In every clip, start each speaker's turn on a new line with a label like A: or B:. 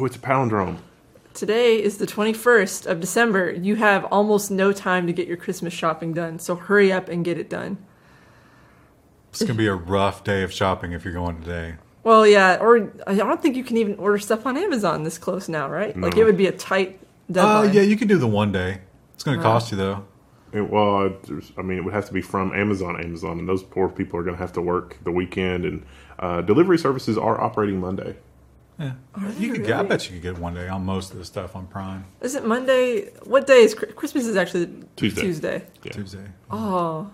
A: Oh, it's a palindrome.
B: Today is the 21st of December. You have almost no time to get your Christmas shopping done, so hurry up and get it done.
C: It's going to be a rough day of shopping if you're going today.
B: Well, yeah, or I don't think you can even order stuff on Amazon this close now, right?
A: No.
B: Like, it would be a tight deadline.
C: Yeah, you can do the one day. It's going to cost you, though.
A: It would have to be from Amazon, and those poor people are going to have to work the weekend, and delivery services are operating Monday.
C: Yeah.
B: they
C: I
B: really?
C: bet you could get one day on most of the stuff on Prime.
B: Is it Monday? What day is Christmas? Is actually
A: Tuesday.
B: Tuesday.
A: Yeah.
C: Tuesday.
B: Oh,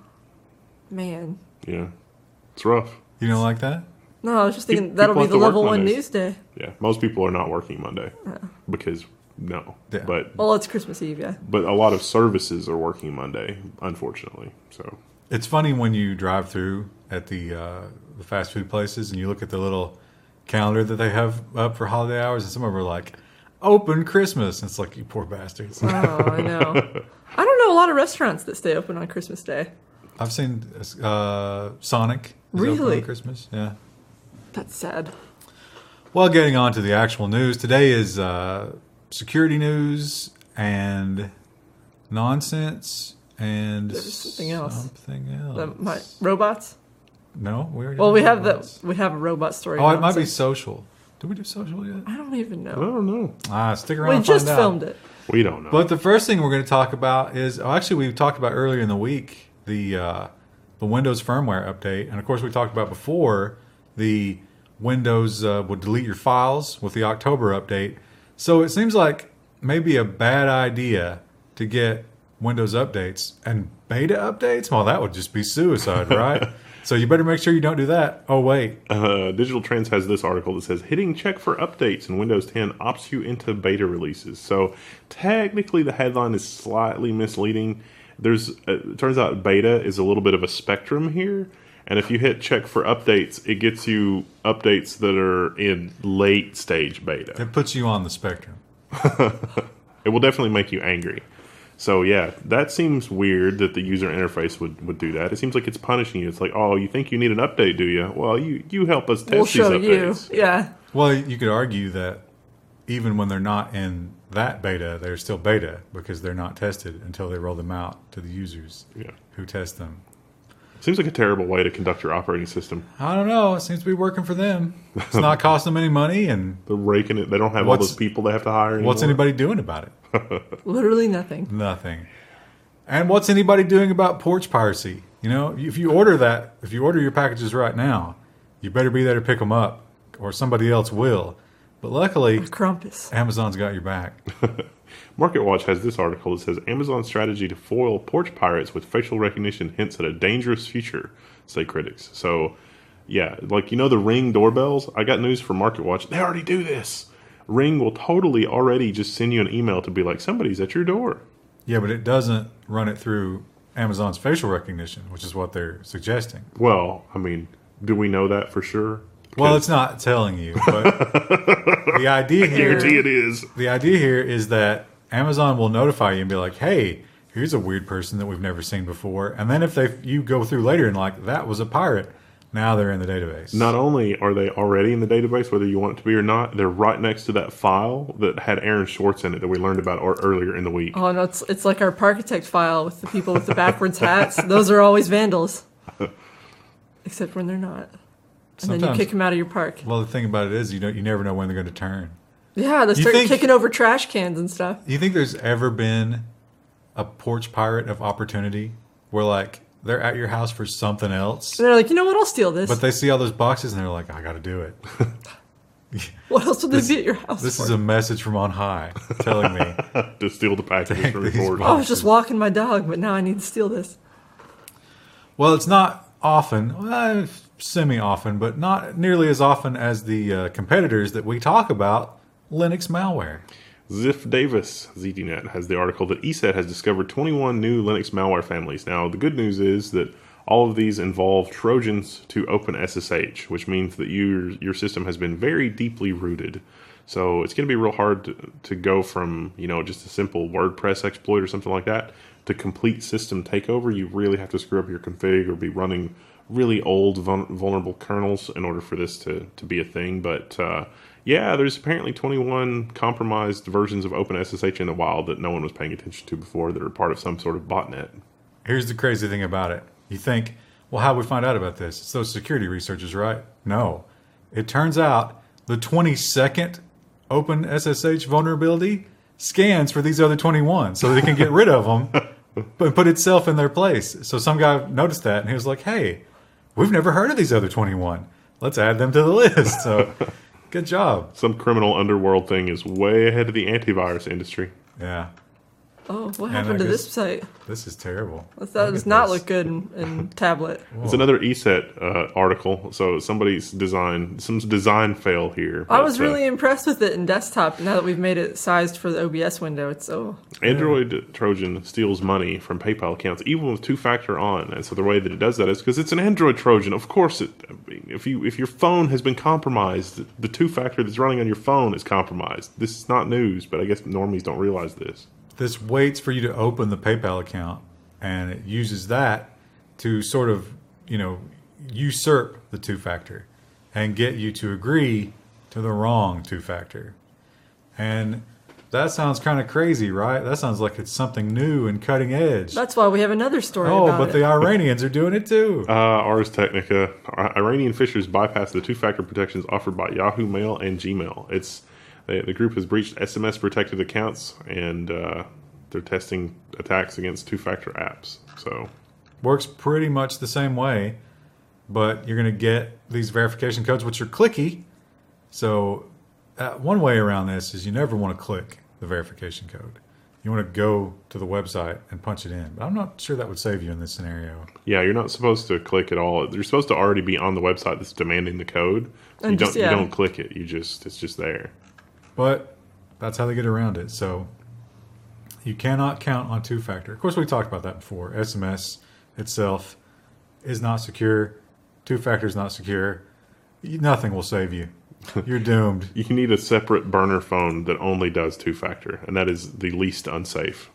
B: man.
A: Yeah, it's rough.
C: You don't like that?
B: No, I was just thinking
A: People
B: that'll be
A: have
B: the
A: to work
B: level 1
A: Mondays.
B: news day.
A: Yeah, most people are not working Monday because no,
C: Yeah.
B: Well, it's Christmas Eve, yeah.
A: but a lot of services are working Monday, unfortunately. So
C: It's funny when you drive through at the fast food places and you look at the little calendar that they have up for holiday hours, and some of them are like, open Christmas. And it's like, you poor bastards.
B: Oh, I know. I don't know a lot of restaurants that stay open on Christmas Day.
C: I've seen Sonic. Is open
B: Really?
C: on Christmas, yeah.
B: That's sad.
C: Well, getting on to the actual news. Today is security news and nonsense and
B: There's something else.
C: Something else.
B: Robots?
C: No, we already.
B: Well,
C: did
B: we have
C: robots.
B: a robot story.
C: Oh, it might be
B: nonsense.
C: social. Did we do social yet?
B: I don't even
A: I
B: know.
A: don't know.
C: Stick around.
B: We
C: and
B: just
C: find out.
B: filmed it.
A: We don't know.
C: But the first thing we're going to talk about is actually we talked about earlier in the week the Windows firmware update, and of course we talked about before the Windows would delete your files with the October update. So it seems like maybe a bad idea to get Windows updates and beta updates. Well, that would just be suicide, right? So you better make sure you don't do that. Oh wait,
A: Digital Trends has this article that says hitting check for updates in Windows 10 opts you into beta releases. So technically the headline is slightly misleading. It turns out beta is a little bit of a spectrum here. And if you hit check for updates, it gets you updates that are in late stage beta.
C: it puts you on the spectrum.
A: It will definitely make you angry. So yeah, that seems weird that the user interface would do that. It seems like it's punishing you. It's like, oh, you think you need an update, do you? Well, you help us test
B: We'll
A: these
B: show you.
A: updates.
B: Yeah.
C: Well, you could argue that even when they're not in that beta, they're still beta because they're not tested until they roll them out to the users
A: Yeah.
C: who test them.
A: Seems like a terrible way to conduct your operating system.
C: I don't know. It seems to be working for them. It's not costing them any money, and
A: They're raking it. They don't have all
C: What's-
A: those people they have to hire anymore.
C: what's anybody doing about it?
B: Literally nothing.
C: Nothing. And what's anybody doing about porch piracy? You know, if you order your packages right now, you better be there to pick them up, or somebody else will. But luckily,
B: Krampus.
C: Amazon's got your back.
A: MarketWatch has this article that says Amazon's strategy to foil porch pirates with facial recognition hints at a dangerous future, say critics. So, yeah, like, you know the Ring doorbells? I got news from MarketWatch. They already do this. Ring will totally already just send you an email to be like, somebody's at your door.
C: Yeah, but it doesn't run it through Amazon's facial recognition, which is what they're suggesting.
A: Well, I mean, do we know that for sure?
C: Well, it's not telling you, but the idea
A: Guarantee
C: here,
A: it is.
C: the idea here is that Amazon will notify you and be like, "Hey, here's a weird person that we've never seen before." And then if you go through later and like that was a pirate, now they're in the database.
A: Not only are they already in the database, whether you want it to be or not, they're right next to that file that had Aaron Schwartz in it that we learned about earlier in the week.
B: Oh, no, it's like our Parkitect file with the people with the backwards hats. Those are always vandals. Except when they're not. And then you
C: Sometimes-
B: kick them out of your park.
C: Well, the thing about it is, you never know when they're going to turn.
B: Yeah, they
C: You
B: start
C: think-
B: kicking over trash cans and stuff.
C: You think there's ever been a porch pirate of opportunity where like they're at your house for something else,
B: And they're like, you know what, I'll steal this.
C: but they see all those boxes and they're like, "I got to do it."
B: What else would they be at your house
C: This
B: for?
C: is a message from on high telling me.
A: To steal the packages
C: Take
A: from
C: these
A: report.
B: I was just walking my dog, but now I need to steal this.
C: Well, it's not often, semi-often, but not nearly as often as the competitors that we talk about, Linux malware.
A: Ziff Davis, ZDNet, has the article that ESET has discovered 21 new Linux malware families. Now, the good news is that all of these involve Trojans to OpenSSH, which means that your system has been very deeply rooted. So it's going to be real hard to go from, just a simple WordPress exploit or something like that to complete system takeover. You really have to screw up your config or be running really old vulnerable kernels in order for this to be a thing. But Yeah, there's apparently 21 compromised versions of OpenSSH in the wild that no one was paying attention to before that are part of some sort of botnet.
C: Here's the crazy thing about it. You think, well, how would we find out about this? It's those security researchers, right? No. It turns out the 22nd OpenSSH vulnerability scans for these other 21 so they can get rid of them but put itself in their place. So some guy noticed that and he was like, hey, we've never heard of these other 21. Let's add them to the list. So good job.
A: Some criminal underworld thing is way ahead of the antivirus industry.
C: Yeah.
B: Oh, what happened to this site?
C: This is terrible.
B: That does not look good in tablet.
A: It's another ESET article. So somebody's some design fail here.
B: I was really impressed with it in desktop. Now that we've made it sized for the OBS window, it's
A: Android Trojan steals money from PayPal accounts, even with two-factor on. And so the way that it does that is because it's an Android Trojan. Of course, if your phone has been compromised, the two-factor that's running on your phone is compromised. This is not news, but I guess normies don't realize this.
C: This waits for you to open the PayPal account, and it uses that to sort of, usurp the two-factor and get you to agree to the wrong two-factor. And that sounds kind of crazy, right? That sounds like it's something new and cutting edge.
B: That's why we have another story about
C: but the Iranians are doing it too.
A: Ars Technica. Iranian phishers bypass the two-factor protections offered by Yahoo Mail and Gmail. The group has breached SMS-protected accounts, and they're testing attacks against two-factor apps. So,
C: works pretty much the same way, but you're going to get these verification codes, which are clicky. So, one way around this is you never want to click the verification code. You want to go to the website and punch it in. But I'm not sure that would save you in this scenario.
A: Yeah, you're not supposed to click at all. You're supposed to already be on the website that's demanding the code. So you don't click it. It's just there.
C: But that's how they get around it. So you cannot count on two-factor. Of course, we talked about that before. SMS itself is not secure. Two-factor is not secure. Nothing will save you. You're doomed.
A: You need a separate burner phone that only does two-factor, and that is the least unsafe.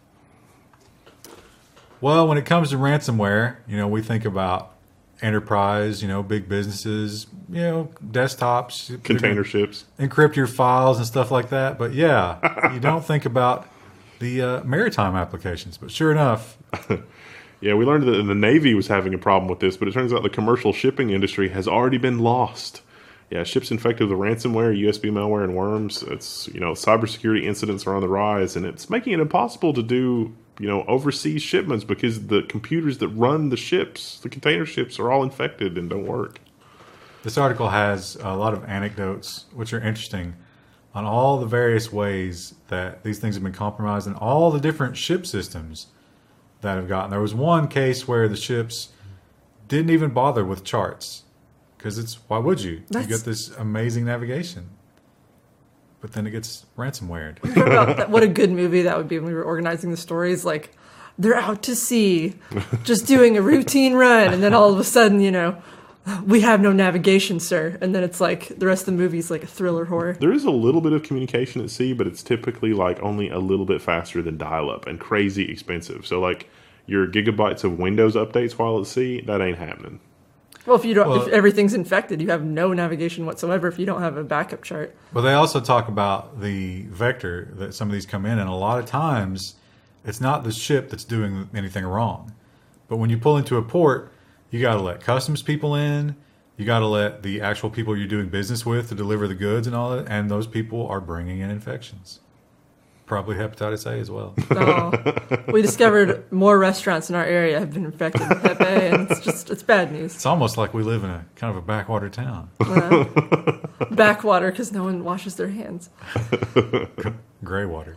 C: Well, when it comes to ransomware, we think about enterprise, big businesses, desktops,
A: container ships,
C: encrypt your files and stuff like that. But yeah, you don't think about the maritime applications. But sure enough.
A: Yeah, we learned that the Navy was having a problem with this, but it turns out the commercial shipping industry has already been lost. Yeah, ships infected with ransomware, USB malware, and worms. It's, cybersecurity incidents are on the rise, and it's making it impossible to do overseas shipments because the computers that run the ships, the container ships, are all infected and don't work.
C: This article has a lot of anecdotes, which are interesting, on all the various ways that these things have been compromised and all the different ship systems that have gotten. There was one case where the ships didn't even bother with charts because why would you? You get this amazing navigation. But then it gets ransomwared.
B: What a good movie that would be when we were organizing the stories. Like, they're out to sea, just doing a routine run, and then all of a sudden, we have no navigation, sir. And then it's like the rest of the movie is like a thriller horror.
A: There is a little bit of communication at sea, but it's typically like only a little bit faster than dial-up and crazy expensive. So like your gigabytes of Windows updates while at sea, that ain't happening.
B: Well, if everything's infected, you have no navigation whatsoever if you don't have a backup chart.
C: Well, they also talk about the vector that some of these come in, and a lot of times it's not the ship that's doing anything wrong. But when you pull into a port, you got to let customs people in, you got to let the actual people you're doing business with to deliver the goods and all that, and those people are bringing in infections. Probably hepatitis A as well.
B: We discovered more restaurants in our area have been infected with Hep A, and it's bad news.
C: It's almost like we live in a kind of a backwater town.
B: Backwater because no one washes their hands.
C: Gray water.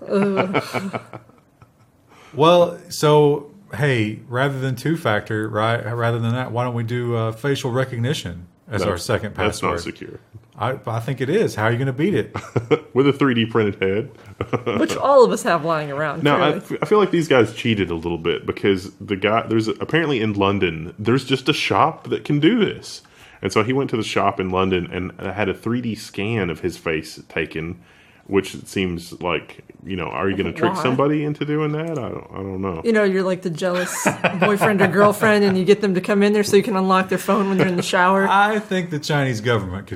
C: Well, so, hey, rather than two-factor, right? Rather than that, why don't we do facial recognition as our second password?
A: That's not secure.
C: I think it is. How are you going to beat it?
A: With a 3D printed head.
B: Which all of us have lying around.
A: Now, I feel like these guys cheated a little bit because apparently in London, there's just a shop that can do this. And so he went to the shop in London and had a 3D scan of his face taken, which seems like, are you going to trick somebody into doing that? I don't know.
B: You're like the jealous boyfriend or girlfriend and you get them to come in there so you can unlock their phone when they're in the shower.
C: I think the Chinese government could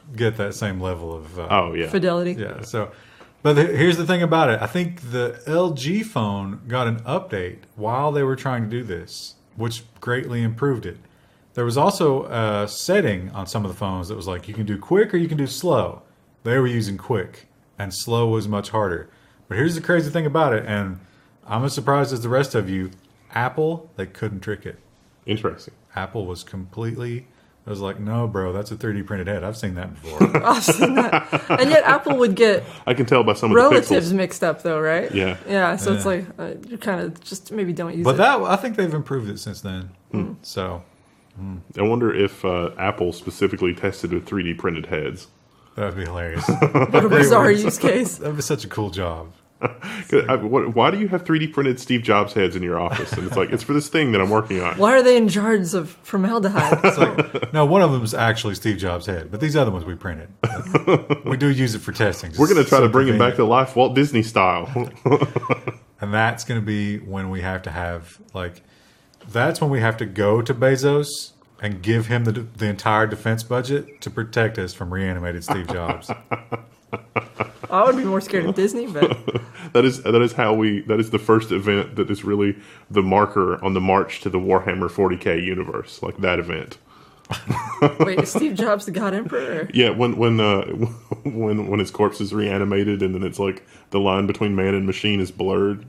C: get that same level of
A: Oh yeah.
B: Fidelity.
C: yeah. So, but here's the thing about it. I think the LG phone got an update while they were trying to do this, which greatly improved it. There was also a setting on some of the phones that was like you can do quick or you can do slow. They were using quick, and slow was much harder. But here's the crazy thing about it, and I'm as surprised as the rest of you. Apple, they couldn't trick it.
A: Interesting.
C: Apple was completely. I was like, no, bro, that's a 3D printed head. I've seen that before.
B: I've seen that. And yet Apple would get
A: I can tell by some of
B: relatives
A: the pixels.
B: mixed up, though, right?
A: Yeah.
B: Yeah, so it's
C: Yeah.
B: like you kind of just maybe don't use
C: But
B: it.
C: that I think they've improved it since then. So
A: I wonder if Apple specifically tested with 3D printed heads.
C: that would be hilarious.
B: What a bizarre use case.
C: That would be such a cool job.
A: Why do you have 3D printed Steve Jobs heads in your office? And it's like, it's for this thing that I'm working on.
B: Why are they in jars of formaldehyde?
C: It's like, no, one of them is actually Steve Jobs' head, but these other ones we printed. We do use it for testing.
A: We're going to try
C: So
A: to bring it back
C: convenient.
A: to life Walt Disney style.
C: And that's going to be when we have to have, like, that's when we have to go to Bezos and give him the entire defense budget to protect us from reanimated Steve Jobs.
B: I would be more scared of Disney, but
A: that is the first event that is really the marker on the march to the Warhammer 40K universe, like that event.
B: wait, is Steve Jobs the God Emperor? Or?
A: Yeah, when his corpse is reanimated, and then it's like the line between man and machine is blurred.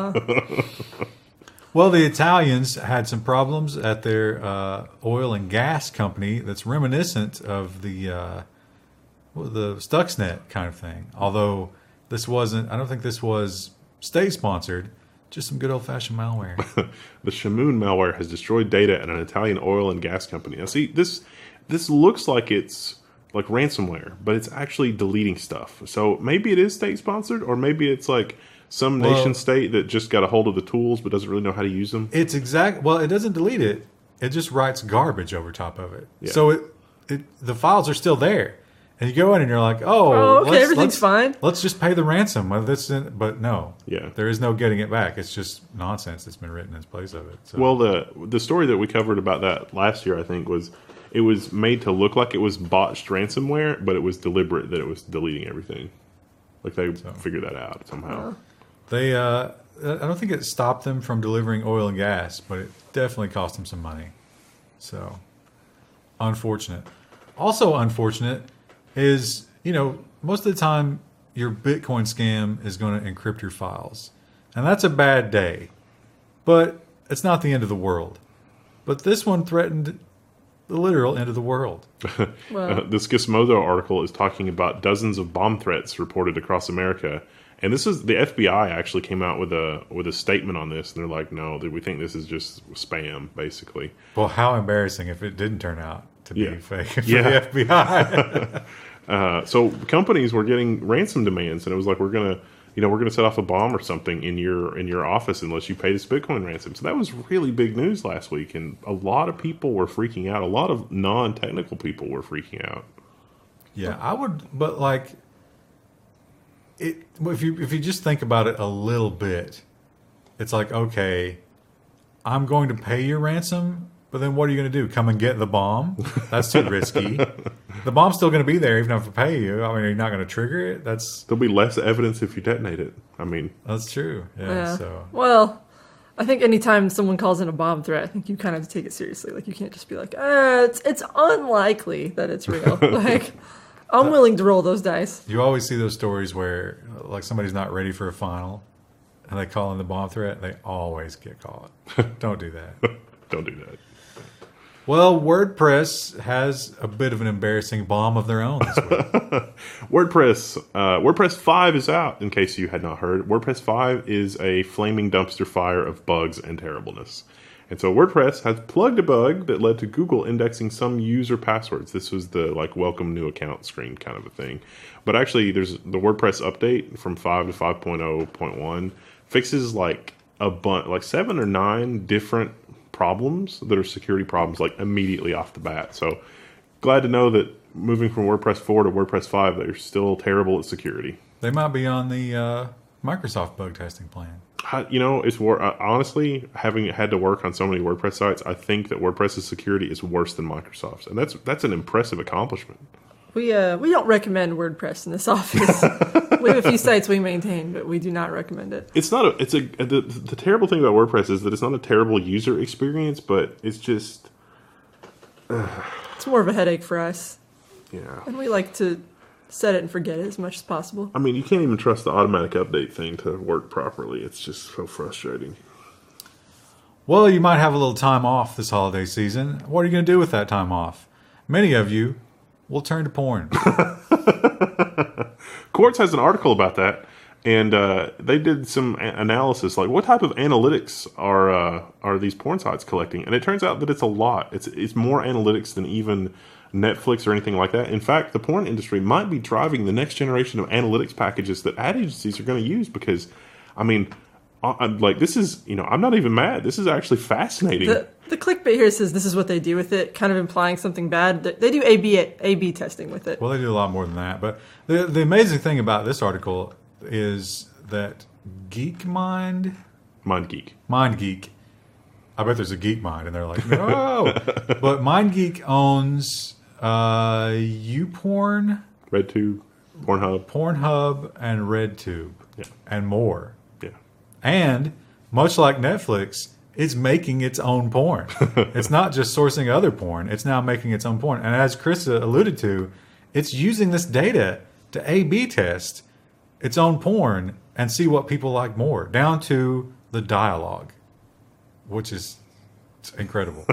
C: Well, the Italians had some problems at their oil and gas company that's reminiscent of the Stuxnet kind of thing. Although this wasn't, I don't think this was state sponsored, just some good old fashioned malware.
A: The Shamoon malware has destroyed data at an Italian oil and gas company. Now, see, this looks like it's like ransomware, but it's actually deleting stuff. So maybe it is state sponsored, or maybe it's like some nation state that just got a hold of the tools but doesn't really know how to use them.
C: It's well, it doesn't delete it. It just writes garbage over top of it.
A: Yeah.
C: So the files are still there. And you go in and you're like,
B: Okay, everything's fine.
C: Let's just pay the ransom. But no.
A: Yeah.
C: There is no getting it back. It's just nonsense that's been written in place of it. So.
A: Well, the story that we covered about that last year, I think, was it was made to look like it was botched ransomware, but it was deliberate that it was deleting everything. Like they figured that out somehow.
C: They, I don't think it stopped them from delivering oil and gas, but it definitely cost them some money. So, unfortunate. Also unfortunate is, most of the time your Bitcoin scam is going to encrypt your files. And that's a bad day. But it's not the end of the world. But this one threatened the literal end of the world.
B: Well,
A: This Gizmodo article is talking about dozens of bomb threats reported across America. And this is the FBI actually came out with a statement on this, and they're like, "No, we think this is just spam, basically."
C: Well, how embarrassing if it didn't turn out to be
A: Yeah.
C: fake for
A: Yeah.
C: the FBI.
A: So companies were getting ransom demands, and it was like, we're gonna set off a bomb or something in your office unless you pay this Bitcoin ransom. So that was really big news last week, and a lot of people were freaking out. A lot of non-technical people were freaking out.
C: Yeah, I would, but like, if you just think about it a little bit, it's like, okay, I'm going to pay your ransom, but then what are you going to do? Come and get the bomb? That's too risky. The bomb's still going to be there even if I pay you. I mean, are you not going to trigger it?
A: There'll be less evidence if you detonate it. I mean,
C: That's true. Yeah. So
B: well, I think anytime someone calls in a bomb threat, I think you kind of have to take it seriously. Like, you can't just be like, it's unlikely that it's real. Like, I'm willing to roll those dice.
C: you always see those stories where like somebody's not ready for a final, and they call in the bomb threat. They always get caught. Don't do that.
A: don't do that.
C: Well, WordPress has a bit of an embarrassing bomb of their own this week.
A: WordPress 5 is out, in case you had not heard. WordPress 5 is a flaming dumpster fire of bugs and terribleness. And so WordPress has plugged a bug that led to Google indexing some user passwords. This was the welcome new account screen kind of a thing. But actually, there's the WordPress update from 5 to 5.0.1 fixes like 7 or 9 different problems that are security problems immediately off the bat. So glad to know that moving from WordPress 4 to WordPress 5, they're still terrible at security.
C: They might be on the Microsoft bug testing plan.
A: It's honestly, having had to work on so many WordPress sites, I think that WordPress's security is worse than Microsoft's, and that's an impressive accomplishment.
B: We don't recommend WordPress in this office. We have a few sites we maintain, but we do not recommend it.
A: It's not the terrible thing about WordPress is that it's not a terrible user experience, but it's just
B: It's more of a headache for us.
A: yeah.
B: And we like to set it and forget it as much as possible.
A: I mean, you can't even trust the automatic update thing to work properly. It's just so frustrating.
C: Well, you might have a little time off this holiday season. What are you going to do with that time off? Many of you will turn to porn.
A: Quartz has an article about that, and they did some analysis, like what type of analytics are these porn sites collecting? And it turns out that it's a lot. It's more analytics than even Netflix or anything like that. In fact, the porn industry might be driving the next generation of analytics packages that ad agencies are going to use because, I mean, like this is, I'm not even mad. This is actually fascinating.
B: The clickbait here says this is what they do with it, kind of implying something bad. They do A/B testing with it.
C: Well, they do a lot more than that. But the amazing thing about this article is that MindGeek, I bet there's a Geek Mind, and they're like, no. But MindGeek owns YouPorn,
A: RedTube,
C: Pornhub, and RedTube,
A: Yeah.
C: and more.
A: Yeah.
C: And much like Netflix, it's making its own porn. It's not just sourcing other porn. It's now making its own porn. And as Krista alluded to, it's using this data to A/B test its own porn and see what people like more, down to the dialogue, which is incredible.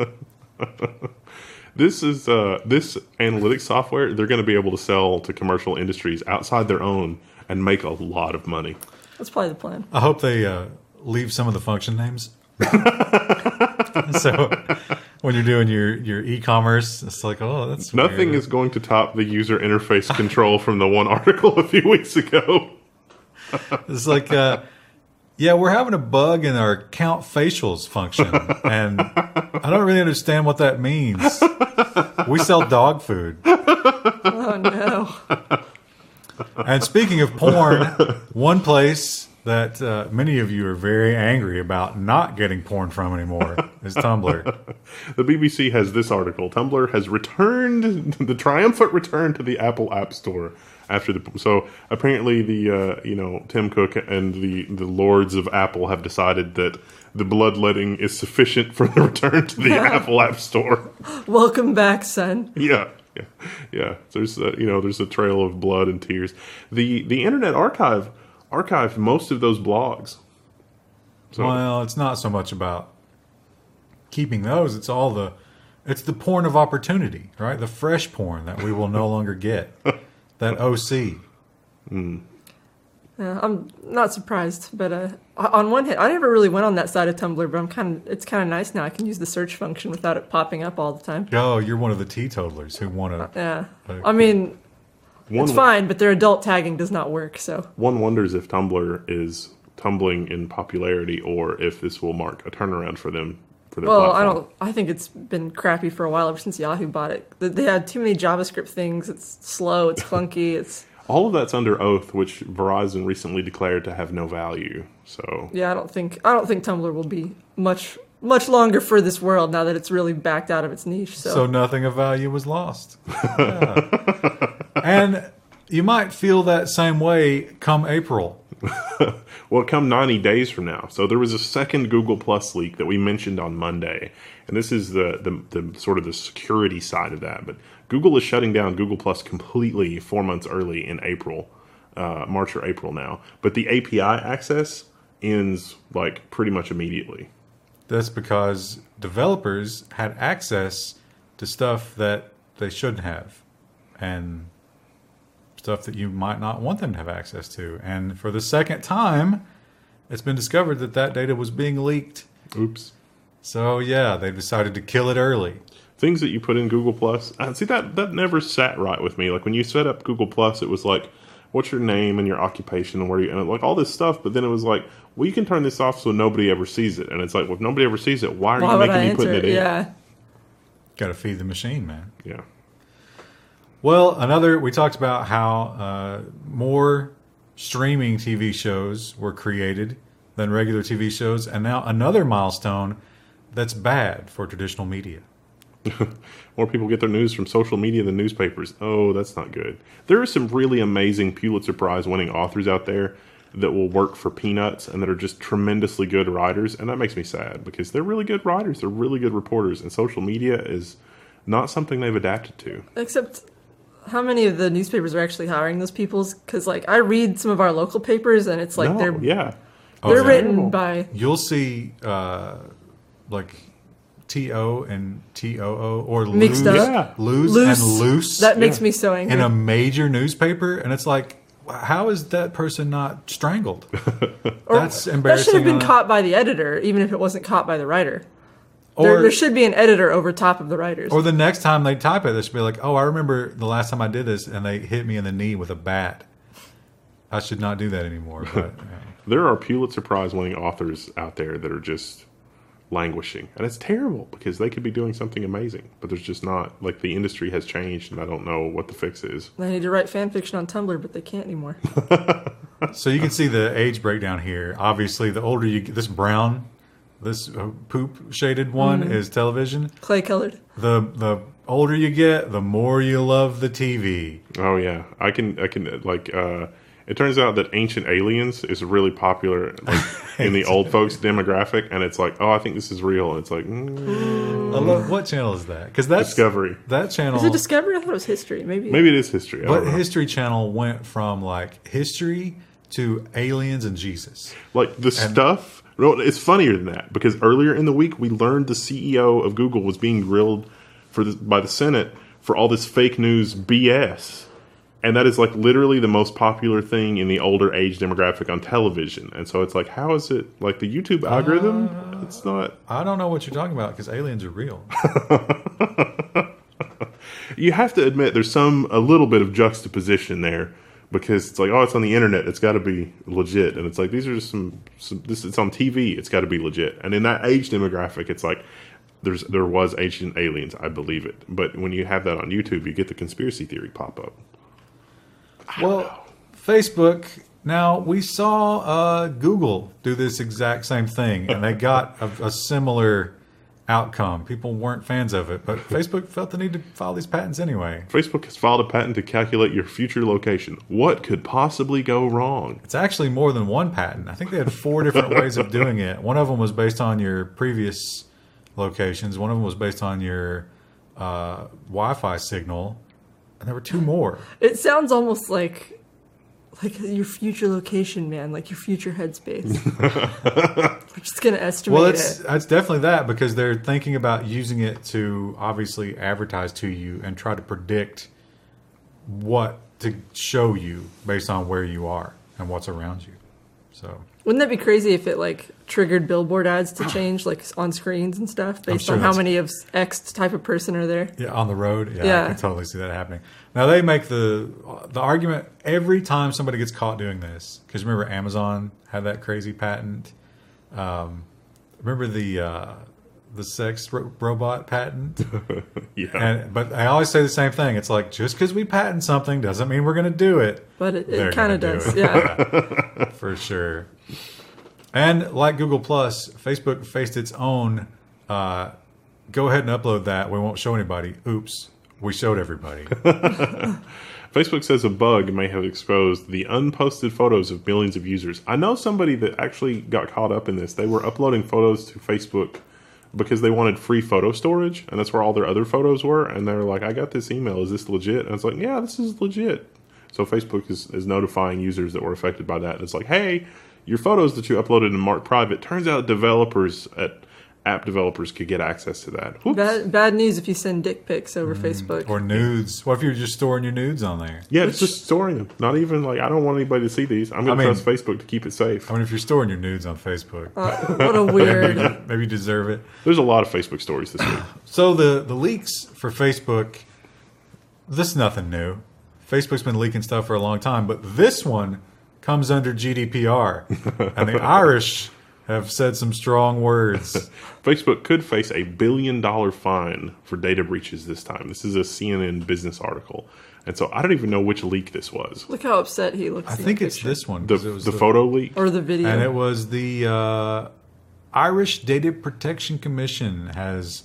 A: This is this analytics software they're going to be able to sell to commercial industries outside their own and make a lot of money.
B: That's probably the plan.
C: I hope they leave some of the function names. So when you're doing your e-commerce, it's like, oh, that's
A: Nothing
C: weird.
A: is going to top the user interface control from the one article a few weeks ago.
C: It's like, yeah, we're having a bug in our count facials function, and I don't really understand what that means. We sell dog food.
B: Oh, no.
C: And speaking of porn, one place that many of you are very angry about not getting porn from anymore is Tumblr.
A: The BBC has this article. Tumblr has returned the triumphant return to the Apple App Store after so apparently the Tim Cook and the lords of Apple have decided that the bloodletting is sufficient for the return to the Apple App Store.
B: Welcome back, son.
A: Yeah. There's there's a trail of blood and tears. The Internet Archive archived most of those blogs. So
C: Well, it's not so much about keeping those. It's the porn of opportunity, right? The fresh porn that we will no longer get. That OC.
B: Yeah, I'm not surprised, but on one hand, I never really went on that side of Tumblr, but it's kind of nice now. I can use the search function without it popping up all the time.
C: Oh, you're one of the teetotalers who want to.
B: Yeah, I mean, it's fine, but their adult tagging does not work. So
A: one wonders if Tumblr is tumbling in popularity or if this will mark a turnaround for them. For their platform.
B: I think it's been crappy for a while ever since Yahoo bought it. They had too many JavaScript things. It's slow. It's clunky. It's
A: all of that's under oath, which Verizon recently declared to have no value. So
B: yeah, I don't think Tumblr will be much longer for this world now that it's really backed out of its niche.
C: So nothing of value was lost. Yeah. And you might feel that same way come April.
A: Well, come 90 days from now. So there was a second Google Plus leak that we mentioned on Monday, and this is the sort of the security side of that. But Google is shutting down Google Plus completely 4 months early in April, March or April now. But the API access ends like pretty much immediately.
C: That's because developers had access to stuff that they shouldn't have, and stuff that you might not want them to have access to. And for the second time, it's been discovered that data was being leaked.
A: Oops.
C: So yeah, they decided to kill it early.
A: Things that you put in Google Plus, see that never sat right with me. Like when you set up Google Plus, it was like, what's your name and your occupation and where you, and like all this stuff. But then it was like, well, you can turn this off so nobody ever sees it. And it's like, well, if nobody ever sees it, why are you making me putting it in?
B: Yeah.
C: Got to feed the machine, man.
A: Yeah.
C: Well, we talked about how more streaming TV shows were created than regular TV shows, and now another milestone that's bad for traditional media.
A: More people get their news from social media than newspapers. Oh, that's not good. There are some really amazing Pulitzer Prize winning authors out there that will work for peanuts and that are just tremendously good writers, and that makes me sad because they're really good writers, they're really good reporters, and social media is not something they've adapted to.
B: Except, how many of the newspapers are actually hiring those people? Because, like, I read some of our local papers, and it's like
A: No,
B: they're
A: yeah.
B: they're
C: yeah.
B: written by.
C: You'll see like TO and TOO or
B: Mixed
C: lose,
B: up.
A: Yeah.
C: lose and loose.
B: That makes me so angry.
C: In a major newspaper, and it's like, how is that person not strangled? That's embarrassing.
B: That should have been
C: on-
B: caught by the editor, even if it wasn't caught by the writer.
C: Or,
B: There should be an editor over top of the writers.
C: or the next time they type it, they should be like, oh, I remember the last time I did this, and they hit me in the knee with a bat. I should not do that anymore. But
A: There are Pulitzer Prize winning authors out there that are just languishing. And it's terrible because they could be doing something amazing. But there's just not. Like, the industry has changed, and I don't know what the fix is.
B: They need to write fan fiction on Tumblr, but they can't anymore.
C: so you can see the age breakdown here. Obviously, the older you get, this brown, this poop shaded one is television.
B: Clay colored.
C: The older you get, the more you love the TV.
A: Oh, yeah. I can like, it turns out that Ancient Aliens is really popular like, in the old folks demographic, and it's like, oh, I think this is real. And it's like,
C: I love, what channel is that? Because that's
A: Discovery.
C: That channel.
B: Is it Discovery? I thought it was History. Maybe
A: Maybe it is history. I
C: But
A: don't know.
C: History Channel went from like history to aliens and Jesus.
A: Like, the stuff. No, it's funnier than that because earlier in the week we learned the CEO of Google was being grilled by the Senate for all this fake news BS, and that is like literally the most popular thing in the older age demographic on television. And so it's like, how is it like the YouTube algorithm? It's not.
C: I don't know what you're talking about because aliens are real.
A: You have to admit there's a little bit of juxtaposition there. Because it's like, oh, it's on the internet, it's got to be legit, and it's like these are just it's on TV, it's got to be legit. And in that age demographic, it's like there was ancient aliens, I believe it. But when you have that on YouTube, you get the conspiracy theory pop up.
C: Well, Facebook. Now we saw Google do this exact same thing, and they got a similar outcome. People weren't fans of it, but Facebook felt the need to file these patents anyway.
A: Facebook has filed a patent to calculate your future location. What could possibly go wrong?
C: It's actually more than one patent. I think they had 4 different ways of doing it. One of them was based on your previous locations. One of them was based on your Wi-Fi signal, and there were 2 more.
B: it sounds almost like your future location, man, like your future headspace. We're just gonna estimate
C: Well,
B: it.
C: it's definitely that because they're thinking about using it to obviously advertise to you and try to predict what to show you based on where you are and what's around you. So
B: Wouldn't that be crazy if it like triggered billboard ads to change like on screens and stuff based
C: sure
B: on how
C: that's-
B: many of X type of person are there?
C: yeah, on the road, I
B: Yeah.
C: can totally see that happening. Now they make the argument every time somebody gets caught doing this because remember Amazon had that crazy patent. Remember the sex robot patent?
A: Yeah.
C: But I always say the same thing. It's like, just because we patent something doesn't mean we're going to do it.
B: But it
C: They're
B: kind of
C: gonna do
B: does,
C: it.
B: yeah.
C: For sure. And like Google Plus, Facebook faced its own, go ahead and upload that. We won't show anybody. Oops. We showed everybody.
A: Facebook says a bug may have exposed the unposted photos of millions of users. I know somebody that actually got caught up in this. They were uploading photos to Facebook because they wanted free photo storage, and that's where all their other photos were. And they're like, I got this email. Is this legit? And it's like, yeah, this is legit. So Facebook is notifying users that were affected by that. And it's like, hey, your photos that you uploaded and marked private, turns out app developers could get access to that. Whoops.
B: Bad news if you send dick pics over Facebook.
C: Or nudes. What if you're just storing your nudes on there?
A: Yeah, it's just storing them. Not even like, I don't want anybody to see these. I'm going to
C: I mean-
A: trust Facebook to keep it safe.
C: I mean, if you're storing your nudes on Facebook,
B: What a weird.
C: maybe you deserve it.
A: There's a lot of Facebook stories this week.
C: So the leaks for Facebook, this is nothing new. Facebook's been leaking stuff for a long time, but this one comes under GDPR. And the Irish have said some strong words.
A: Facebook could face $1 billion fine for data breaches this time. This is a CNN business article. And so I don't even know which leak this was.
B: Look how upset he looks.
C: I
B: in the
C: think it's
B: picture.
C: this one.
A: The
C: 'cause it was
A: photo leak?
B: Or the video.
C: And it was the Irish Data Protection Commission has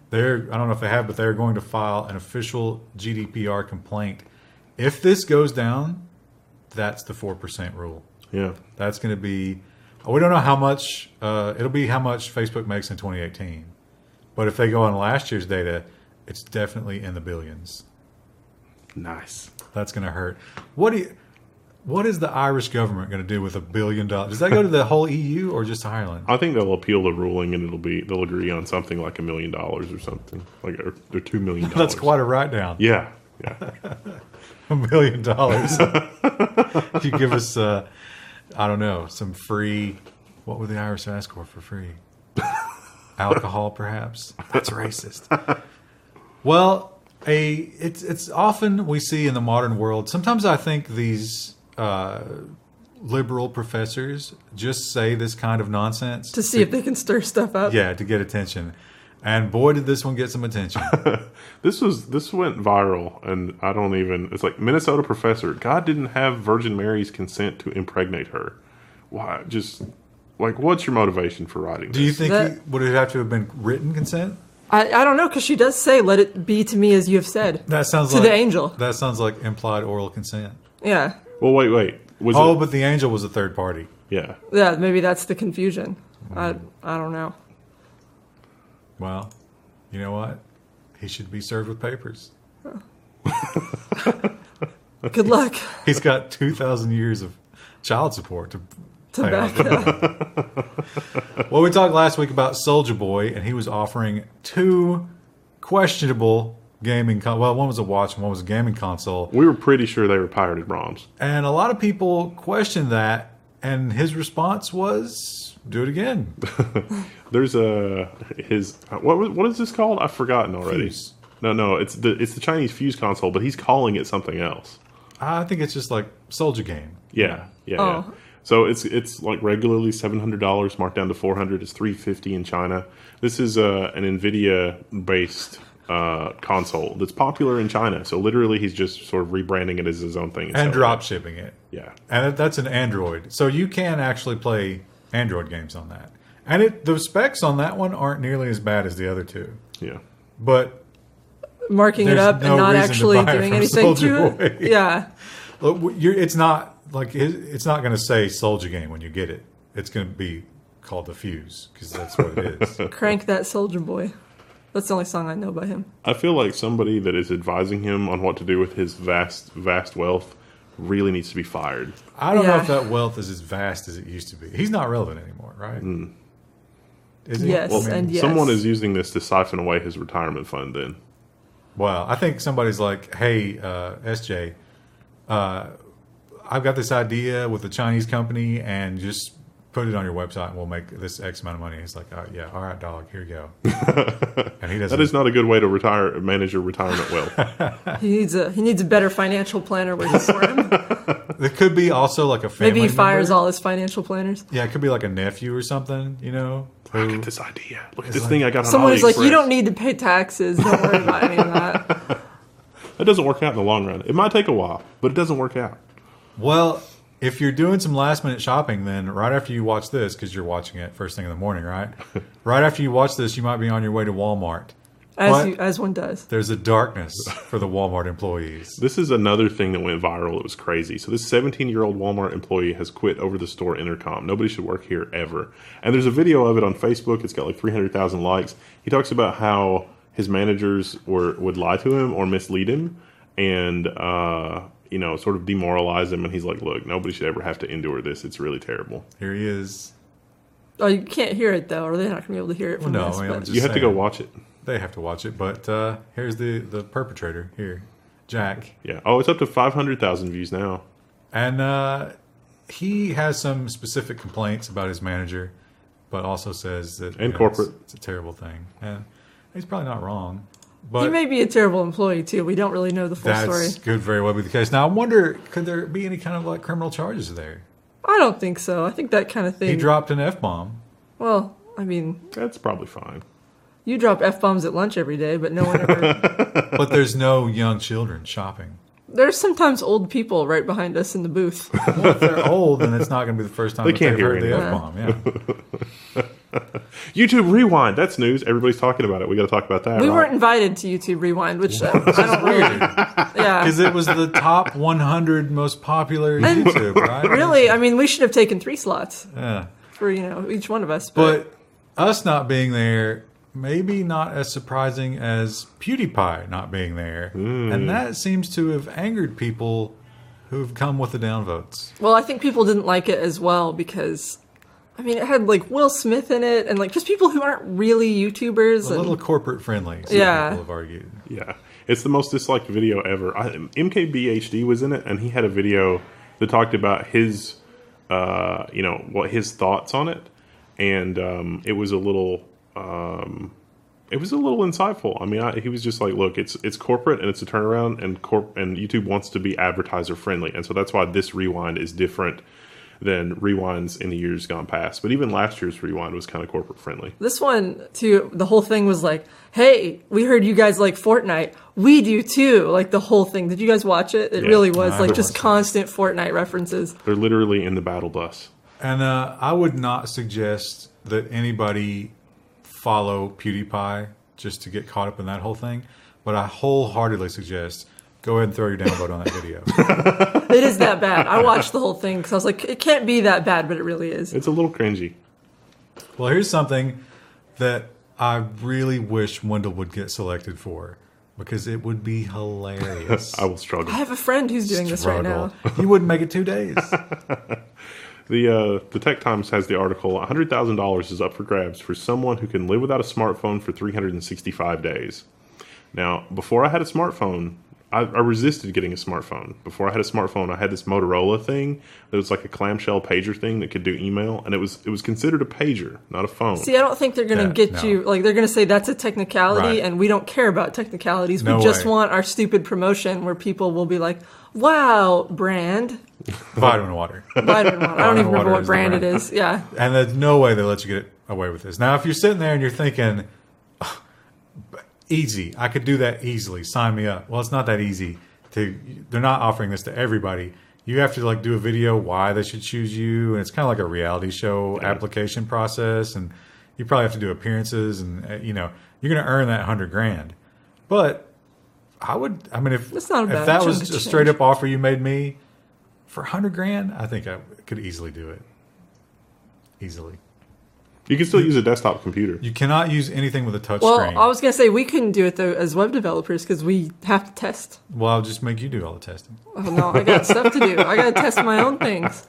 C: I don't know if they have, but they're going to file an official GDPR complaint. If this goes down, that's the 4% rule.
A: Yeah.
C: That's going to be, we don't know how much, it'll be how much Facebook makes in 2018. But if they go on last year's data, it's definitely in the billions.
A: Nice.
C: That's going to hurt. What is the Irish government going to do with $1 billion? Does that go to the whole EU or just Ireland?
A: I think they'll appeal the ruling and they'll agree on something like $1 million or something, like or $2 million.
C: That's quite a write down.
A: Yeah.
C: $1 million. You give us, I don't know, some free. What would the Irish ask for free? Alcohol, perhaps. That's racist. Well, it's often we see in the modern world. Sometimes I think these liberal professors just say this kind of nonsense
B: To see if they can stir stuff up.
C: yeah, to get attention. And boy, did this one get some attention.
A: This went viral, and I don't even. It's like Minnesota professor. God didn't have Virgin Mary's consent to impregnate her. Why? Just like, what's your motivation for writing?
C: Do you
A: this?
C: think would it have to have been written consent?
B: I don't know, because she does say, "Let it be to me as you have said."
C: That sounds
B: to
C: like
B: the angel.
C: That sounds like implied oral consent.
B: Yeah,
A: Well, wait. Was
C: Oh,
A: it?
C: but the angel was a third party.
A: Yeah.
B: yeah. Maybe that's the confusion. I don't know.
C: Well, you know what? He should be served with papers.
B: Good luck
C: He's got 2,000 years of child support to
B: to
C: pay
B: back
C: off.
B: up.
C: Well, we talked last week about Soulja Boy, and he was offering 2 questionable gaming. Well, one was a watch, and one was a gaming console.
A: We were pretty sure they were pirated ROMs.
C: And a lot of people questioned that, and his response was, "Do it again."
A: There's what is this called? I've forgotten already.
C: Fuse.
A: No, it's the Chinese Fuse console, but he's calling it something else.
C: I think it's just like Soulja Game.
A: Yeah.
B: Oh.
A: So it's like regularly $700, marked down to $400. It's $350 in China. This is an NVIDIA based console that's popular in China. So literally, he's just sort of rebranding it as his own thing
C: And
A: selling
C: drop
A: it.
C: shipping it.
A: Yeah.
C: And that's an Android. So you can actually play Android games on that. And the specs on that one aren't nearly as bad as the other two.
A: Yeah.
C: But
B: Marking it
C: There's
B: up
C: no
B: and not
C: reason to
B: actually
C: buy it
B: doing
C: from
B: anything to
C: Soulja
B: it.
C: Boy.
B: Yeah.
C: look, it's not like it's not going to say Soulja Game when you get it. It's going to be called the Fuse because that's what it is.
B: Crank that Soldier Boy. That's the only song I know by him.
A: I feel like somebody that is advising him on what to do with his vast wealth really needs to be fired.
C: I don't know
B: Yeah.
C: if that wealth is as vast as it used to be. He's not relevant anymore, right? Is he?
B: Yes,
C: I mean,
B: and yes.
A: Someone is using this to siphon away his retirement fund then.
C: Well, I think somebody's like, "Hey, SJ, I've got this idea with a Chinese company, and just put it on your website, and we'll make this X amount of money." He's like, "Yeah, all right, dog, here you go." And he doesn't.
A: That is not a good way to manage your retirement wealth.
B: He needs a better financial planner waiting for him.
C: It could be also like a family.
B: Maybe he fires
C: member.
B: all his financial planners.
C: Yeah, it could be like a nephew or something. You know,
A: I
C: who
A: get this idea. Look at this thing I got on
B: Someone who's like,
A: AliExpress.
B: "You don't need to pay taxes. Don't worry about any of that."
A: That doesn't work out in the long run. It might take a while, but it doesn't work out.
C: Well, if you're doing some last minute shopping, then right after you watch this, because you're watching it first thing in the morning, right? Right after you watch this, you might be on your way to Walmart. But
B: As one does.
C: there's a darkness for the Walmart employees.
A: This is another thing that went viral. It was crazy. So this 17-year-old Walmart employee has quit over the store intercom. Nobody should work here ever. And there's a video of it on Facebook. It's got like 300,000 likes. He talks about how his managers would lie to him or mislead him and sort of demoralize him. And he's like, "Look, nobody should ever have to endure this. It's really terrible."
C: Here he is.
B: Oh, you can't hear it though, or they're not going to be able to hear it from
C: Well, no,
B: this.
C: I mean, I'm
B: but-
C: just
A: You have to go
C: saying.
A: watch it.
C: They have to watch it, but here's the perpetrator here, Jack,
A: Yeah. Oh, it's up to 500,000 views now.
C: and he has some specific complaints about his manager, but also says that
A: And corporate.
C: it's a terrible thing, and he's probably not wrong.
B: he
C: But
B: may be a terrible employee too. We don't really know the full
C: that's
B: story.
C: could very well be the case. Now I wonder, could there be any kind of like criminal charges there?
B: I don't think so. I think that kind of
C: He
B: thing.
C: dropped an F-bomb.
B: Well, I mean,
A: That's probably fine.
B: you drop F-bombs at lunch every day, but no one ever.
C: But there's no young children shopping.
B: There's sometimes old people right behind us in the booth.
C: Well, if they're old, then it's not going to be the first time
A: They
C: that
A: can't
C: they've
A: hear
C: heard the
A: anything.
C: F-bomb. Yeah.
A: YouTube Rewind. That's news. Everybody's talking about it. We got to talk about that.
B: We
A: right?
B: weren't invited to YouTube Rewind, which I don't really. Yeah.
C: Because it was the top 100 most popular YouTube, right?
B: Really, I mean, we should have taken 3 slots
C: Yeah.
B: for each one of us.
C: But us not being there, maybe not as surprising as PewDiePie not being there. And that seems to have angered people who've come with the downvotes.
B: well, I think people didn't like it as well because, I mean, it had like Will Smith in it and like just people who aren't really YouTubers.
C: A
B: and,
C: little corporate friendly, some
B: Yeah.
C: people have argued.
A: Yeah, it's the most disliked video ever. MKBHD was in it, and he had a video that talked about his, what his thoughts on it, and it was a little, insightful. I mean, he was just like, "Look, it's corporate and it's a turnaround, and YouTube wants to be advertiser friendly, and so that's why this rewind is different than rewinds in the years gone past. But even last year's rewind was kind of corporate friendly.
B: This one, too, the whole thing was like, hey, we heard you guys like Fortnite. We do too. Like the whole thing. Did you guys watch it? It
A: Yeah.
B: really was
C: I
B: like
C: haven't
B: just
C: watched it.
B: constant Fortnite references.
A: They're literally in the battle bus.
C: And I would not suggest that anybody follow PewDiePie just to get caught up in that whole thing. But I wholeheartedly suggest go ahead and throw your downvote on that video.
B: It is that bad. I watched the whole thing because I was like, it can't be that bad, but it really is.
A: It's a little cringy.
C: Well, here's something that I really wish Wendell would get selected for because it would be hilarious.
A: I will struggle.
B: I have a friend who's doing this right now.
C: You wouldn't make it 2 days.
A: The Tech Times has the article, $100,000 is up for grabs for someone who can live without a smartphone for 365 days. Now, before I had a smartphone, I resisted getting a smartphone. Before I had a smartphone, I had this Motorola thing that was like a clamshell pager thing that could do email, and it was considered a pager, not a phone.
B: See, I don't think they're going to
C: Yeah,
B: get
C: no.
B: you, like, they're going to say that's a technicality,
C: Right.
B: and we don't care about technicalities.
C: No
B: we just
C: way.
B: want our stupid promotion where people will be like, wow, brand.
C: Vitamin water.
B: Vitamin water. I don't even remember
C: Water
B: what
C: is the
B: brand it
C: brand.
B: is. Yeah.
C: And there's no way they let you get away with this. Now, if you're sitting there and you're thinking, "Oh, easy, I could do that easily, sign me up. Well, it's not that easy. They're not offering this to everybody. You have to like do a video why they should choose you, and it's kind of like a reality show application process. And you probably have to do appearances, and you're going to earn that $100,000. But I mean, if
B: That's not a bad
C: that
B: chunk
C: was
B: of
C: a
B: change.
C: straight up offer you made me for $100,000, I think I could easily do it. Easily.
A: You can still use a desktop computer.
C: You cannot use anything with a touch
B: Well,
C: screen.
B: I was going to say we couldn't do it, though, as web developers because we have to test.
C: Well, I'll just make you do all the testing.
B: Oh, no, I got stuff to do. I got to test my own things.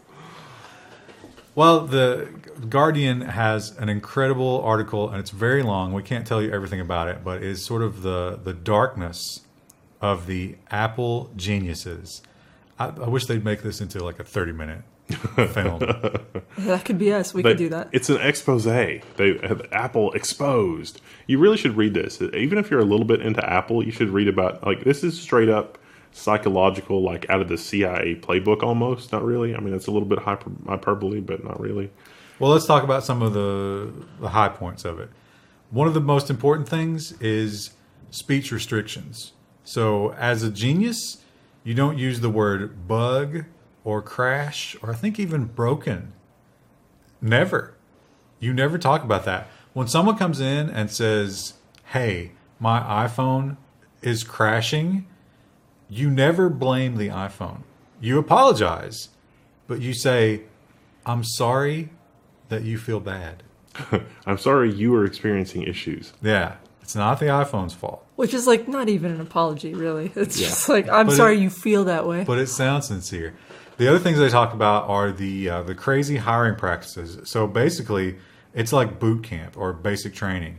C: Well, the Guardian has an incredible article, and it's very long. We can't tell you everything about it, but it's sort of the darkness of the Apple geniuses. I wish they'd make this into like a 30-minute film.
B: That could be us. We
A: But
B: could do that.
A: It's an expose. They have Apple exposed. You really should read this. Even if you're a little bit into Apple, you should read about, like, this is straight up psychological, like out of the CIA playbook almost. Not really. I mean, it's a little bit hyperbole, but not really.
C: Well, let's talk about some of the high points of it. One of the most important things is speech restrictions. So as a genius, you don't use the word bug or crash or I think even broken. Never. You never talk about that. When someone comes in and says, hey, my iPhone is crashing, you never blame the iPhone. You apologize, but you say, I'm sorry that you feel bad.
A: I'm sorry you are experiencing issues.
C: Yeah, it's not the iPhone's fault,
B: Which is like not even an apology, really. It's
A: Yeah.
B: just like, I'm
C: But
B: sorry you feel that way.
C: but it sounds sincere. The other things they talk about are the crazy hiring practices. So basically, it's like boot camp or basic training.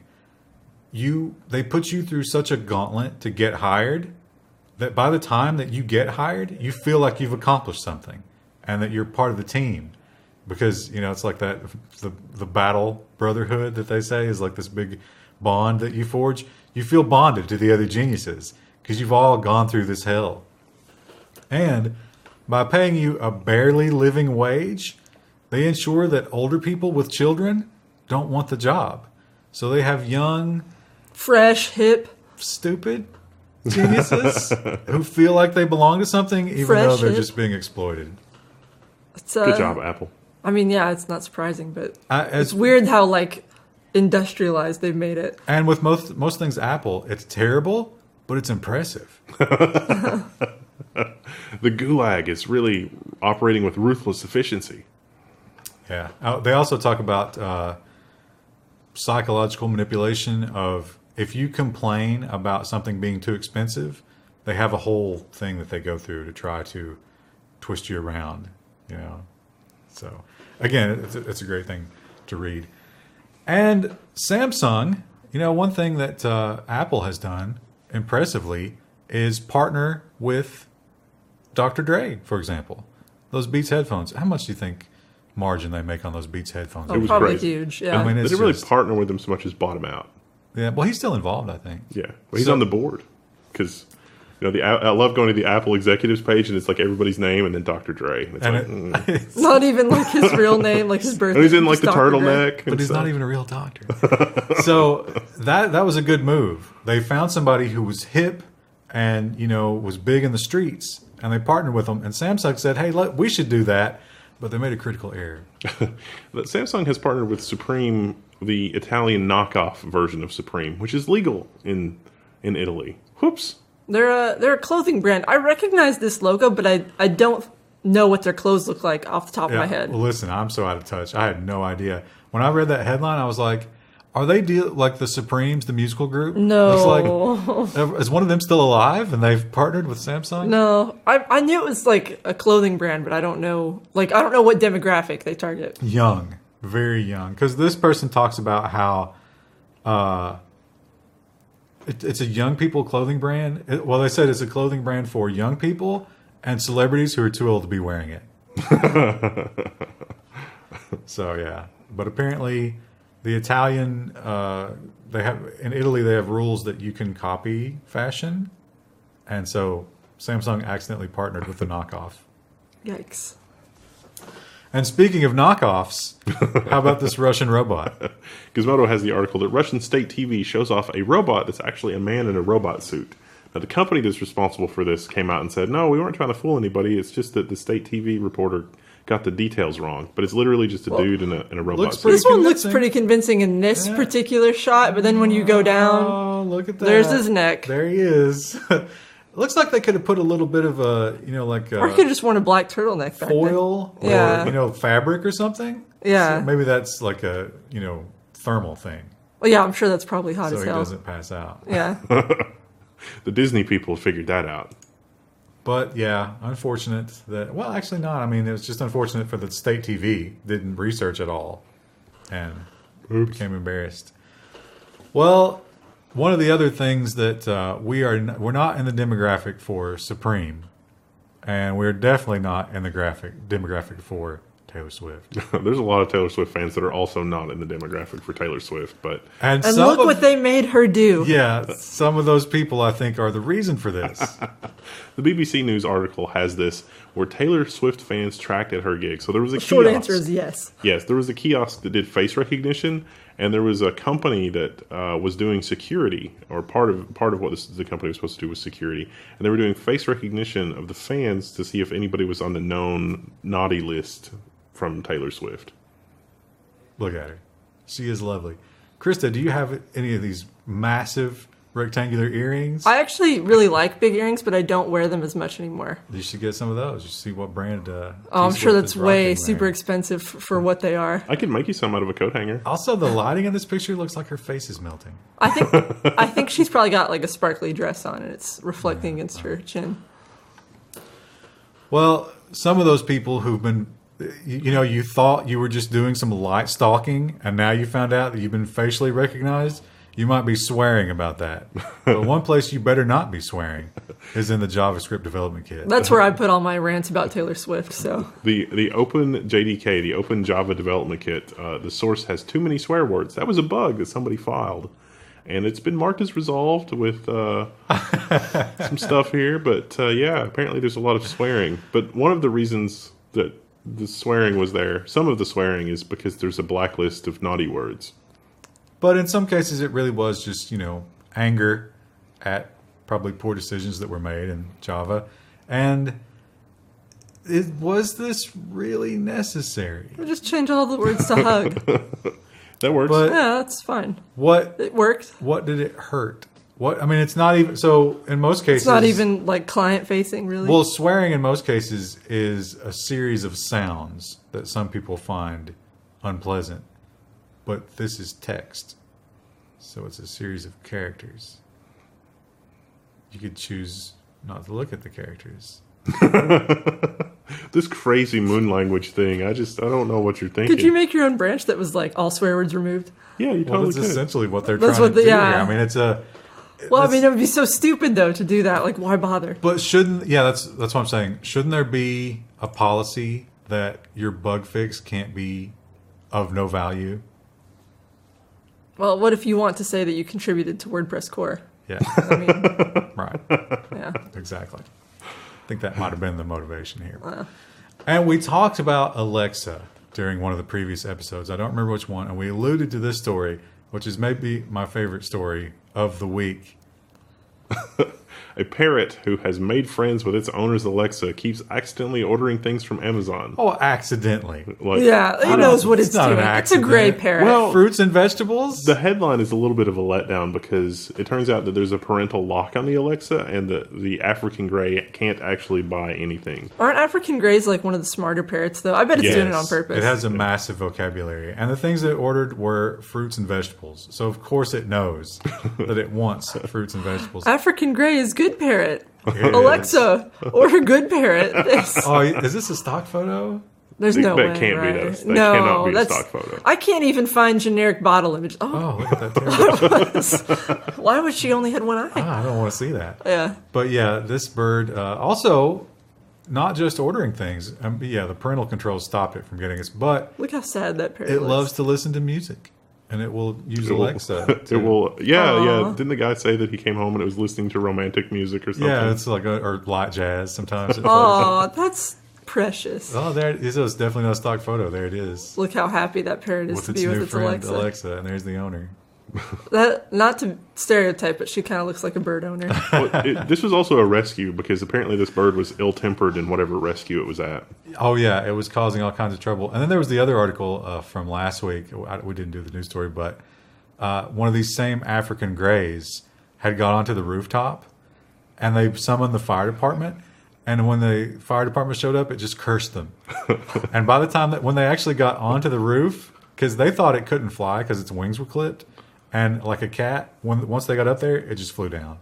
C: They put you through such a gauntlet to get hired that by the time that you get hired, you feel like you've accomplished something and that you're part of the team. Because, it's like that, the battle brotherhood that they say is like this big bond that you forge. You feel bonded to the other geniuses because you've all gone through this hell. And by paying you a barely living wage, they ensure that older people with children don't want the job. So they have young,
B: Fresh, hip.
C: stupid, geniuses who feel like they belong to something, even
B: Fresh
C: though they're
B: hip.
C: just being exploited.
B: It's,
A: Good job, Apple.
B: I mean, yeah, it's not surprising, but
C: It's
B: it's weird how like industrialized they've made it.
C: And with most things Apple, it's terrible, but it's impressive.
A: The Gulag is really operating with ruthless efficiency.
C: Yeah. They also talk about psychological manipulation of if you complain about something being too expensive, they have a whole thing that they go through to try to twist you around, you know. So, again, it's a great thing to read. And Samsung, you know, one thing that Apple has done impressively is partner with Dr. Dre, for example. Those Beats headphones. How much do you think margin they make on those Beats headphones?
B: Oh,
A: was
B: probably
A: crazy.
B: huge. Yeah.
C: I mean,
A: They
C: it's
A: didn't really
C: just-
A: partner with him so much as bought him out.
C: Yeah, well, he's still involved, I think.
A: Yeah, well, he's
C: So-
A: on the board because I love going to the Apple executives page and it's like everybody's name and then Dr. Dre. And it's
C: And
A: like,
C: it's-
B: Not even like his real name, like his birthday.
A: and he's in like
B: just
A: the
B: Dr. Dre.
A: turtleneck.
C: but he's not even a real doctor. So that was a good move. They found somebody who was hip and, you know, was big in the streets, and they partnered with them. And Samsung said, hey, we should do that. But they made a critical error.
A: But Samsung has partnered with Supreme, the Italian knockoff version of Supreme, which is legal in Italy. Whoops.
B: They're a clothing brand. I recognize this logo, but I don't know what their clothes look like off the top of my head.
C: Well, listen, I'm so out of touch. I had no idea. When I read that headline, I was like, are they like the Supremes, the musical group?
B: No.
C: It's like, is one of them still alive and they've partnered with Samsung?
B: No, I knew it was like a clothing brand, but I don't know. Like I don't know what demographic they target.
C: Young, very young. Because this person talks about how it's a young people clothing brand. Well, they said it's a clothing brand for young people and celebrities who are too old to be wearing it. So yeah, but apparently the Italian they have in Italy they have rules that you can copy fashion, and so Samsung accidentally partnered with the knockoff.
B: Yikes!
C: And speaking of knockoffs, how about this Russian robot?
A: Gizmodo has the article that Russian state TV shows off a robot that's actually a man in a robot suit. Now, the company that's responsible for this came out and said, no, we weren't trying to fool anybody. It's just that the state TV reporter got the details wrong. But it's literally just a dude in a robot
C: looks
A: suit.
C: pretty
B: This one looks
C: convincing.
B: pretty convincing in this
C: Yeah.
B: particular shot, but then when you go down,
C: Oh, look at that!
B: there's his neck.
C: There he is. Looks like they could have put a little bit of a, you know, like
B: Or he could have just worn a black turtleneck back then.
C: foil or,
B: Yeah.
C: you know, fabric or something.
B: Yeah.
C: So maybe that's like a, you know, thermal thing.
B: Well, yeah, I'm sure that's probably hot
C: So
B: as
C: he
B: hell.
C: doesn't pass out.
B: Yeah.
A: The Disney people figured that out.
C: But yeah, unfortunate that, well, actually not. I mean, it was just unfortunate for the state TV. Didn't research at all and became embarrassed. Well, one of the other things that we're not in the demographic for Supreme, and we're definitely not in the demographic for Taylor Swift.
A: There's a lot of Taylor Swift fans that are also not in the demographic for Taylor Swift, but
B: And
C: some
B: look
C: of,
B: what they made her do.
C: yeah, some of those people I think are the reason for this.
A: the BBC News article has this where Taylor Swift fans tracked at her gig. So there was a
B: Short
A: kiosk.
B: answer is yes.
A: Yes, there was a kiosk that did face recognition, and there was a company that was doing security, or part of what the company was supposed to do was security, and they were doing face recognition of the fans to see if anybody was on the known naughty list from Taylor Swift.
C: Look at her. She is lovely. Krista, do you have any of these massive rectangular earrings?
B: I actually really like big earrings, but I don't wear them as much anymore.
C: You should get some of those. You see what brand.
B: Oh, I'm sure
C: T-Swift
B: that's
C: is
B: way
C: rocking
B: super
C: there.
B: expensive for what they are.
A: I could make you some out of a coat hanger.
C: Also, the lighting in this picture looks like her face is melting.
B: I think she's probably got like a sparkly dress on and it's reflecting against her chin.
C: Well, some of those people who've been, you know, you thought you were just doing some light stalking, and now you found out that you've been facially recognized. You might be swearing about that. But one place you better not be swearing is in the JavaScript development kit.
B: That's where I put all my rants about Taylor Swift. So
A: The Open JDK, the Open Java Development Kit, the source has too many swear words. That was a bug that somebody filed, and it's been marked as resolved with some stuff here. But yeah, apparently there's a lot of swearing. But one of the reasons that the swearing was there, some of the swearing, is because there's a blacklist of naughty words.
C: But in some cases, it really was just, you know, anger at probably poor decisions that were made in Java. And was this really necessary?
B: We'll just change all the words to hug.
A: That works.
C: But
B: Yeah, that's fine.
C: what
B: It worked.
C: what did it hurt? What I mean, it's not even so. In most cases,
B: It's not even like client facing, really.
C: Well, swearing in most cases is a series of sounds that some people find unpleasant. But this is text. So it's a series of characters. You could choose not to look at the characters.
A: This crazy moon language thing, I don't know what you're thinking.
B: Could you make your own branch that was like all swear words removed?
A: Yeah, you
C: Well,
A: totally
C: that's
A: could.
C: essentially what they're
B: That's
C: trying
B: what
C: to do
B: yeah.
C: here. I mean, it's a...
B: Well, I
C: That's-
B: mean, it would be so stupid though to do that. Like, why bother?
C: But shouldn't... Yeah, that's what I'm saying. Shouldn't there be a policy that your bug fix can't be of no value?
B: Well, what if you want to say that you contributed to WordPress core?
C: Yeah,
B: I mean,
C: right.
B: yeah.
C: Exactly. I think that might have been the motivation here. And we talked about Alexa during one of the previous episodes. I don't remember which one. And we alluded to this story, which is maybe my favorite story of the week.
A: A parrot who has made friends with its owner's Alexa keeps accidentally ordering things from Amazon.
C: Oh, accidentally.
A: Like,
B: Yeah, he knows what it's
C: not
B: doing.
C: an
B: It's a gray
C: accident.
B: parrot.
A: Well,
C: Fruits and vegetables?
A: the headline is a little bit of a letdown because it turns out that there's a parental lock on the Alexa, and the African gray can't actually buy anything.
B: Aren't African grays like one of the smarter parrots, though? I bet it's doing it on
A: Yes.
B: purpose.
C: It has a massive vocabulary. And the things that it ordered were fruits and vegetables. So, of course, it knows that it wants fruits and vegetables.
B: African gray is good parrot.
C: Here it
B: Alexa, order good parrot.
C: is. Oh, is this a stock photo?
B: There's no
A: that
B: way.
A: can't be
B: right?
A: this. That
B: no,
A: cannot be a
B: that's,
A: stock photo.
B: I can't even find generic bottle image. Oh,
C: Oh, look at that terrible.
B: why would she only had one eye?
C: I don't want to see that.
B: Yeah.
C: But yeah, this bird also not just ordering things. Yeah, the parental controls stopped it from getting us, but
B: Look how sad that parrot
C: it
B: looks.
C: loves to listen to music, and it will use Alexa.
A: It will. Yeah,
B: Aw.
A: yeah. Didn't the guy say that he came home and it was listening to romantic music or something?
C: Yeah, it's like or light jazz sometimes. It plays.
B: Oh, that's precious.
C: Oh, there it is. It's definitely not a stock photo. There it is.
B: Look how happy that parrot is
C: With
B: to
C: its
B: be with
C: new
B: its
C: friend
B: Alexa.
C: and there's the owner.
B: That not to stereotype, but she kind of looks like a bird owner.
A: Well, this was also a rescue because apparently this bird was ill-tempered in whatever rescue it was at.
C: Oh yeah, it was causing all kinds of trouble. And then there was the other article from last week. We didn't do the news story, but one of these same African grays had got onto the rooftop, and they summoned the fire department. And when the fire department showed up, it just cursed them. And by the time when they actually got onto the roof, because they thought it couldn't fly because its wings were clipped, and like a cat, once they got up there, it just flew down.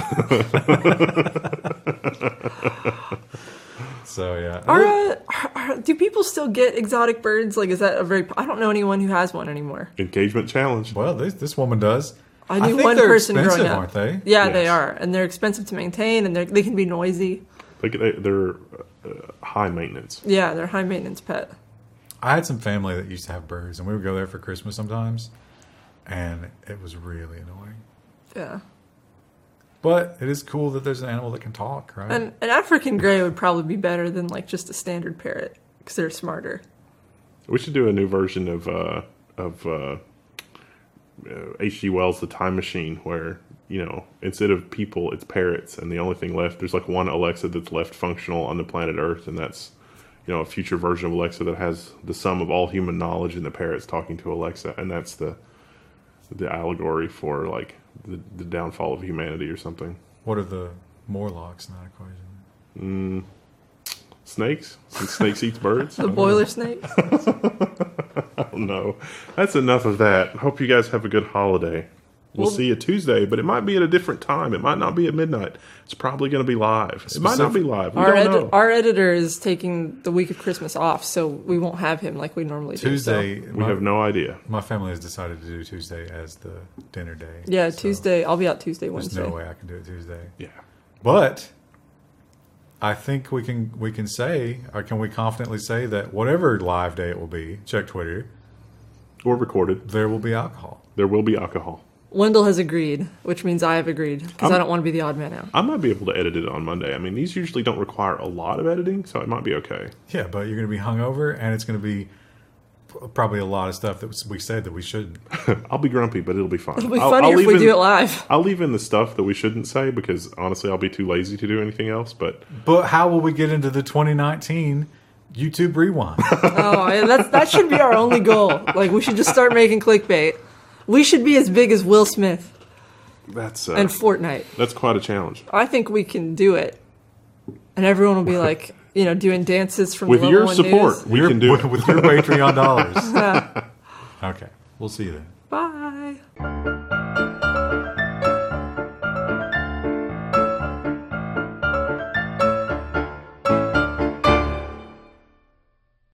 C: So yeah.
B: Do people still get exotic birds? Like, is that a very? I don't know anyone who has one anymore.
A: Engagement challenge.
C: Well, this woman does.
B: I knew
C: think
B: one
C: they're
B: person
C: expensive,
B: growing up.
C: aren't they?
B: Yeah, they
A: Yes.
B: are, and they're expensive to maintain, and they can be noisy.
A: Like they're high maintenance.
B: Yeah, they're high maintenance pet.
C: I had some family that used to have birds, and we would go there for Christmas sometimes, and it was really annoying.
B: Yeah,
C: But it is cool that there's an animal that can talk, right?
B: and an African gray would probably be better than like just a standard parrot because they're smarter.
A: We should do a new version of H.G. Wells' The Time Machine, where instead of people, it's parrots, and the only thing left, there's like one Alexa that's left functional on the planet Earth, and that's a future version of Alexa that has the sum of all human knowledge, and the parrot's talking to Alexa, and that's the allegory for like the downfall of humanity or something.
C: What are the Morlocks in that equation?
A: Snakes? Since snakes eats birds?
B: The boiler snake.
A: I don't know. That's enough of that. Hope you guys have a good holiday. We'll see you Tuesday, but it might be at a different time. It might not be at midnight. It's probably going to be live. It might not be live. We don't know.
B: Our editor is taking the week of Christmas off, so we won't have him like we normally do.
C: Tuesday.
A: We have no idea.
C: My family has decided to do Tuesday as the dinner day.
B: Yeah,
C: so
B: Tuesday. I'll be out Tuesday,
C: There's
B: Wednesday.
C: no way I can do it Tuesday.
A: Yeah.
C: But I think we can say, or can we confidently say that whatever live day it will be, check Twitter,
A: Or recorded.
C: there will be alcohol.
A: There will be alcohol.
B: Wendell has agreed, which means I have agreed because I don't want to be the odd man out.
A: I might be able to edit it on Monday. I mean, these usually don't require a lot of editing, so it might be okay.
C: Yeah, but you're going to be hungover, and it's going to be probably a lot of stuff that we said that we shouldn't.
A: I'll be grumpy, but it'll be fun.
B: It'll be funnier if we do it live.
A: I'll leave in the stuff that we shouldn't say because honestly, I'll be too lazy to do anything else. But
C: how will we get into the 2019 YouTube Rewind?
B: That should be our only goal. Like, we should just start making clickbait. We should be as big as Will Smith
A: that's
B: and Fortnite.
A: That's quite a challenge.
B: I think we can do it, and everyone will be like, doing dances from
A: with
B: the
A: your
B: Level 1
A: support.
B: News.
A: We can do it
C: with your Patreon dollars. Okay, we'll see you then.
B: Bye.